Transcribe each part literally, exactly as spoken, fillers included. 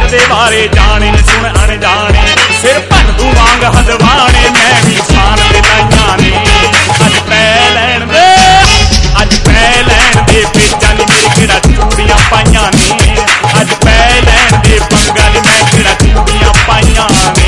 फिरदे बारे जाने सुन अनजाने सिर भन तू वांग हदवाने मैं भी शान दे लाइयां ने अज पै लैण दे अज पै लैण दे बेचां नी मेरी केड़ा चूड़ियां पाइयां ने अज पै लैण दे पंगा नी मैं केड़ा चूड़ियां पाइयां ने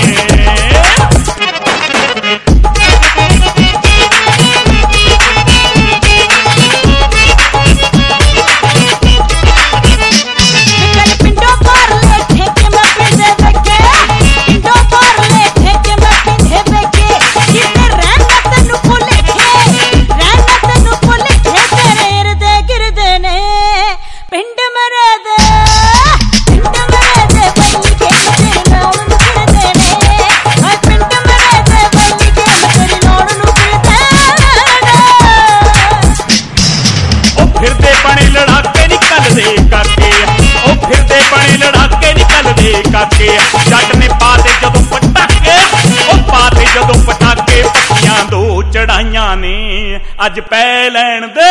जट ने पाते जदों पटाके ओ पाते जदों पटाके पक्कियां दो चढ़ाइयां ने अज पै लैण दे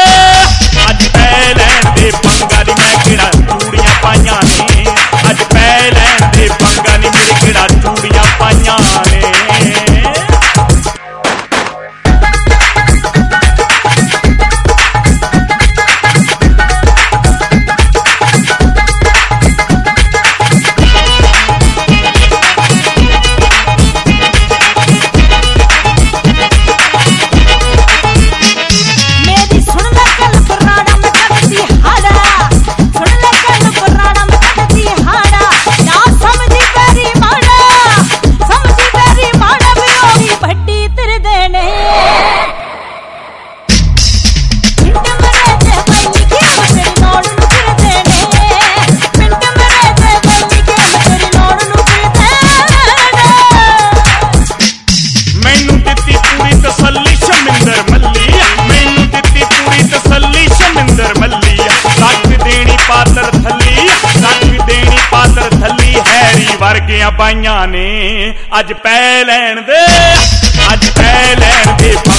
अज पै लैण दे पंगा नी मैं केड़ा चूड़ियां पाइयां ने अज पै लैण दे पंगा नी मेरे केड़ा चूड़ियां पाइयां ने वर्गियां पाइयां ने अज पै लैण दे अज पै लैण दे